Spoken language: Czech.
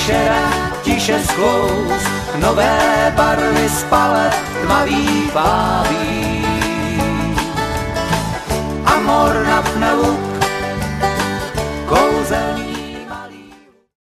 večerem tiše sklous, nové barvy z palet tmavý páví. Amor na pnevu